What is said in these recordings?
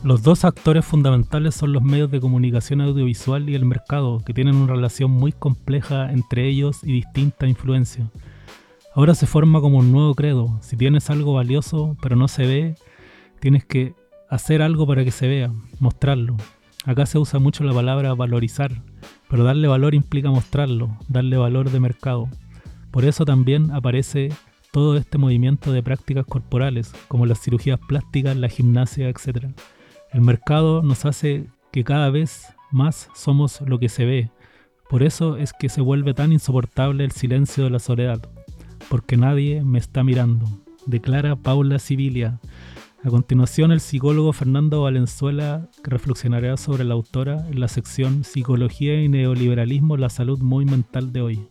Los dos actores fundamentales son los medios de comunicación audiovisual y el mercado, que tienen una relación muy compleja entre ellos y distinta influencia. Ahora se forma como un nuevo credo: si tienes algo valioso pero no se ve, tienes que hacer algo para que se vea, mostrarlo. Acá se usa mucho la palabra valorizar, pero darle valor implica mostrarlo, darle valor de mercado. Por eso también aparece todo este movimiento de prácticas corporales, como las cirugías plásticas, la gimnasia, etc. El mercado nos hace que cada vez más somos lo que se ve. Por eso es que se vuelve tan insoportable el silencio de la soledad, porque nadie me está mirando, declara Paula Sibilia. A continuación, el psicólogo Fernando Valenzuela reflexionará sobre la autora en la sección Psicología y Neoliberalismo, la salud muy mental de hoy.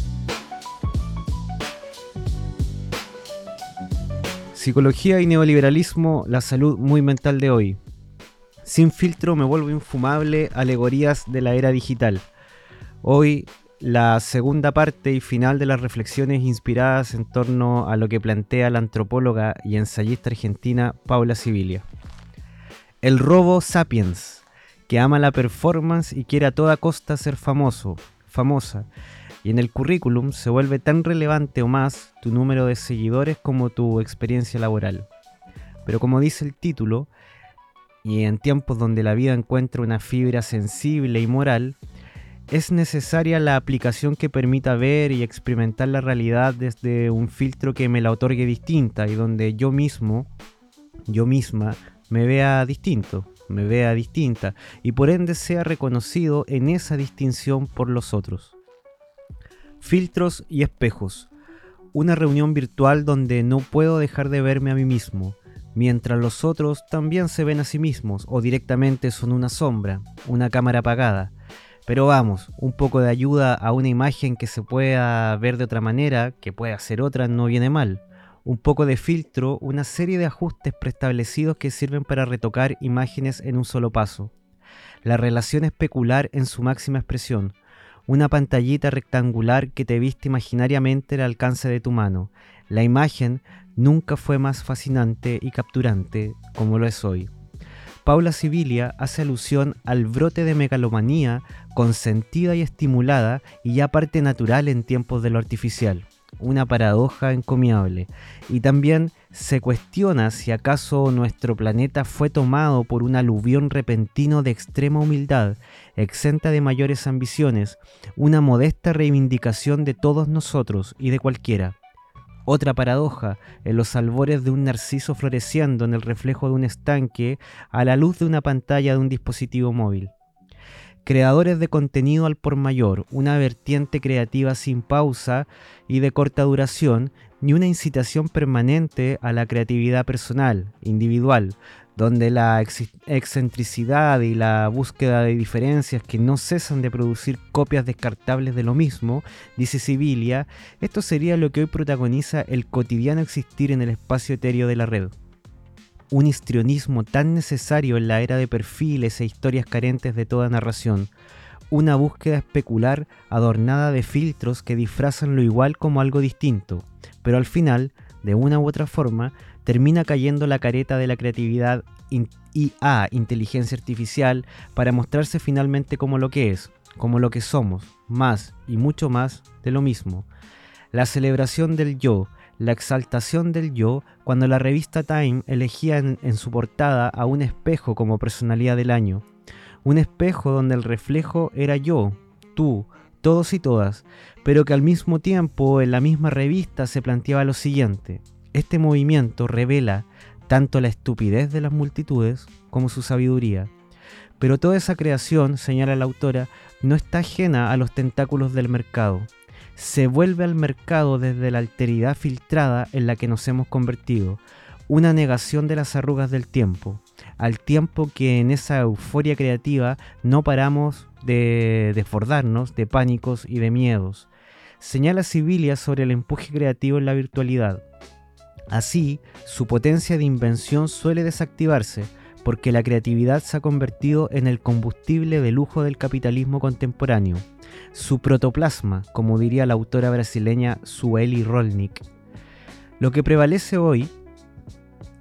Psicología y neoliberalismo, la salud muy mental de hoy. Sin filtro me vuelvo infumable, alegorías de la era digital. Hoy la segunda parte y final de las reflexiones inspiradas en torno a lo que plantea la antropóloga y ensayista argentina Paula Sibilia. El robo sapiens, que ama la performance y quiere a toda costa ser famosa, y en el currículum se vuelve tan relevante o más tu número de seguidores como tu experiencia laboral. Pero como dice el título, y en tiempos donde la vida encuentra una fibra sensible y moral, es necesaria la aplicación que permita ver y experimentar la realidad desde un filtro que me la otorgue distinta y donde yo misma, me vea distinto, me vea distinta y por ende sea reconocido en esa distinción por los otros. Filtros y espejos. Una reunión virtual donde no puedo dejar de verme a mí mismo, mientras los otros también se ven a sí mismos o directamente son una sombra, una cámara apagada. Pero vamos, un poco de ayuda a una imagen que se pueda ver de otra manera, que pueda ser otra, no viene mal. Un poco de filtro, una serie de ajustes preestablecidos que sirven para retocar imágenes en un solo paso. La relación especular en su máxima expresión. Una pantallita rectangular que te viste imaginariamente al alcance de tu mano. La imagen nunca fue más fascinante y capturante como lo es hoy. Paula Sibilia hace alusión al brote de megalomanía consentida y estimulada y ya parte natural en tiempos de lo artificial. Una paradoja encomiable. Y también se cuestiona si acaso nuestro planeta fue tomado por un aluvión repentino de extrema humildad, exenta de mayores ambiciones, una modesta reivindicación de todos nosotros y de cualquiera. Otra paradoja, en los albores de un narciso floreciendo en el reflejo de un estanque a la luz de una pantalla de un dispositivo móvil. Creadores de contenido al por mayor, una vertiente creativa sin pausa y de corta duración, ni una incitación permanente a la creatividad personal, individual, donde la excentricidad y la búsqueda de diferencias que no cesan de producir copias descartables de lo mismo, dice Sibilia, esto sería lo que hoy protagoniza el cotidiano existir en el espacio etéreo de la red. Un histrionismo tan necesario en la era de perfiles e historias carentes de toda narración. Una búsqueda especular adornada de filtros que disfrazan lo igual como algo distinto, pero al final, de una u otra forma, termina cayendo la careta de la creatividad IA, inteligencia artificial, para mostrarse finalmente como lo que es, como lo que somos, más y mucho más de lo mismo. La celebración del yo, la exaltación del yo, cuando la revista Time elegía en su portada a un espejo como personalidad del año. Un espejo donde el reflejo era yo, tú, todos y todas, pero que al mismo tiempo en la misma revista se planteaba lo siguiente: este movimiento revela tanto la estupidez de las multitudes como su sabiduría. Pero toda esa creación, señala la autora, no está ajena a los tentáculos del mercado. Se vuelve al mercado desde la alteridad filtrada en la que nos hemos convertido, una negación de las arrugas del tiempo, al tiempo que en esa euforia creativa no paramos de desbordarnos de pánicos y de miedos. Señala Sibilia sobre el empuje creativo en la virtualidad. Así, su potencia de invención suele desactivarse, porque la creatividad se ha convertido en el combustible de lujo del capitalismo contemporáneo, su protoplasma, como diría la autora brasileña Sueli Rolnik. Lo que prevalece hoy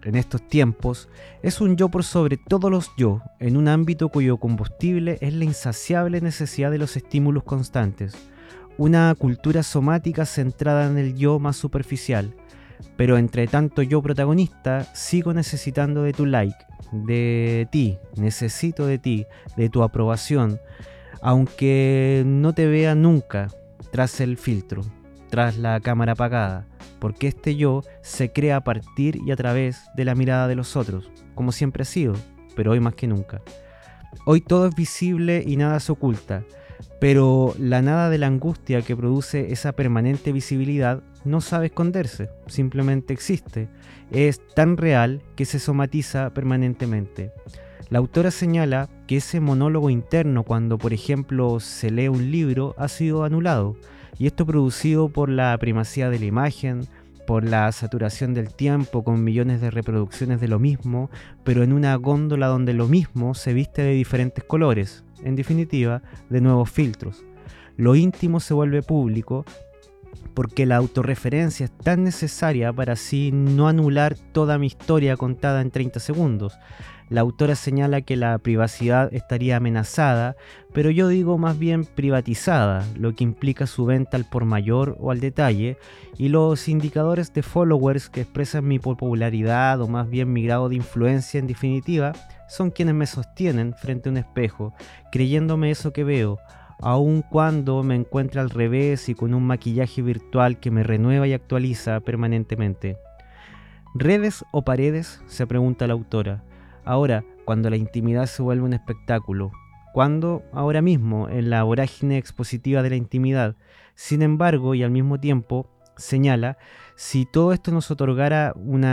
en estos tiempos, es un yo por sobre todos los yo, en un ámbito cuyo combustible es la insaciable necesidad de los estímulos constantes. Una cultura somática centrada en el yo más superficial. Pero entre tanto yo protagonista, sigo necesitando de tu like, de ti, necesito de ti, de tu aprobación, aunque no te vea nunca tras el filtro, tras la cámara apagada, porque este yo se crea a partir y a través de la mirada de los otros, como siempre ha sido, pero hoy más que nunca. Hoy todo es visible y nada se oculta, pero la nada de la angustia que produce esa permanente visibilidad no sabe esconderse, simplemente existe. Es tan real que se somatiza permanentemente. La autora señala que ese monólogo interno cuando, por ejemplo, se lee un libro ha sido anulado, y esto producido por la primacía de la imagen, por la saturación del tiempo con millones de reproducciones de lo mismo, pero en una góndola donde lo mismo se viste de diferentes colores, en definitiva, de nuevos filtros. Lo íntimo se vuelve público porque la autorreferencia es tan necesaria para así no anular toda mi historia contada en 30 segundos. La autora señala que la privacidad estaría amenazada, pero yo digo más bien privatizada, lo que implica su venta al por mayor o al detalle, y los indicadores de followers que expresan mi popularidad o más bien mi grado de influencia en definitiva, son quienes me sostienen frente a un espejo, creyéndome eso que veo, aun cuando me encuentre al revés y con un maquillaje virtual que me renueva y actualiza permanentemente. ¿Redes o paredes?, se pregunta la autora. Ahora, cuando la intimidad se vuelve un espectáculo. ¿Cuándo? Ahora mismo, en la vorágine expositiva de la intimidad. Sin embargo, y al mismo tiempo, señala, si todo esto nos otorgará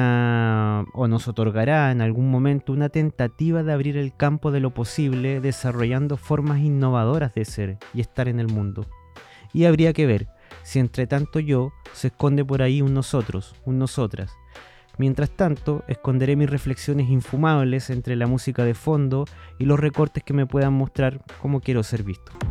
nos otorgará en algún momento una tentativa de abrir el campo de lo posible, desarrollando formas innovadoras de ser y estar en el mundo. Y habría que ver si entre tanto yo se esconde por ahí un nosotros, un nosotras. Mientras tanto, esconderé mis reflexiones infumables entre la música de fondo y los recortes que me puedan mostrar cómo quiero ser visto.